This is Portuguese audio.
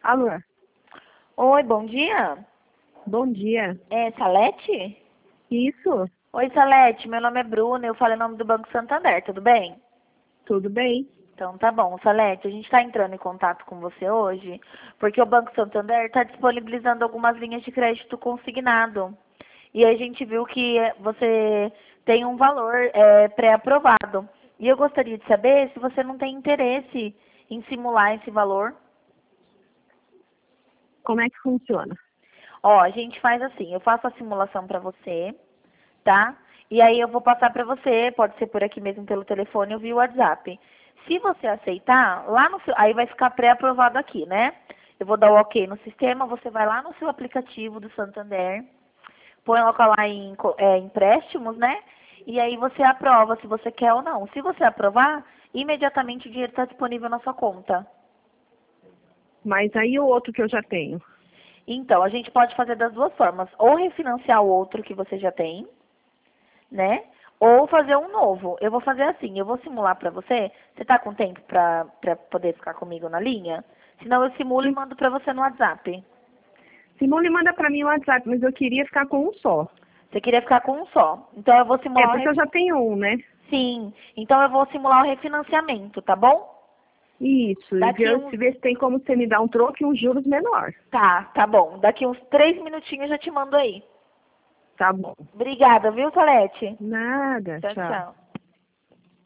Alô, Oi, bom dia. bom dia. É Salete? Isso, Oi, Salete, meu nome é Bruna, eu falo em nome do Banco Santander, tudo bem? tudo bem? Então tá bom, Salete, a gente está entrando em contato com você hoje porque o Banco Santander está disponibilizando algumas linhas de crédito consignado. E a gente viu que você tem um valor pré-aprovado. E eu gostaria de saber se você não tem interesse em simular esse valor. Como é que funciona? Ó, a gente faz assim, eu faço a simulação para você, tá? E aí eu vou passar para você, pode ser por aqui mesmo pelo telefone ou via WhatsApp. Se você aceitar, lá no seu, aí vai ficar pré-aprovado aqui, né? Eu vou dar o OK no sistema, você vai lá no seu aplicativo do Santander, põe lá em empréstimos, né? E aí você aprova se você quer ou não. Se você aprovar, imediatamente o dinheiro está disponível na sua conta. Mas aí o outro que eu já tenho. Então, a gente pode fazer das duas formas, ou refinanciar o outro que você já tem, né? Ou fazer um novo. Eu vou fazer assim, eu vou simular pra você. Você tá com tempo pra poder ficar comigo na linha? Senão eu simulo e Sim. mando pra você no WhatsApp. Simone manda para mim o WhatsApp, mas eu queria ficar com um só. Você queria ficar com um só. Então eu vou É, simular porque eu já tenho um, né? Sim. Então eu vou simular o refinanciamento, tá bom? Isso, e Daqui ver, uns... se ver se tem como você me dar um troco e uns juros menor. Tá bom. Daqui uns 3 minutinhos eu já te mando aí. Tá bom. Obrigada, viu, Salete? Nada, Tchau, tchau. tchau.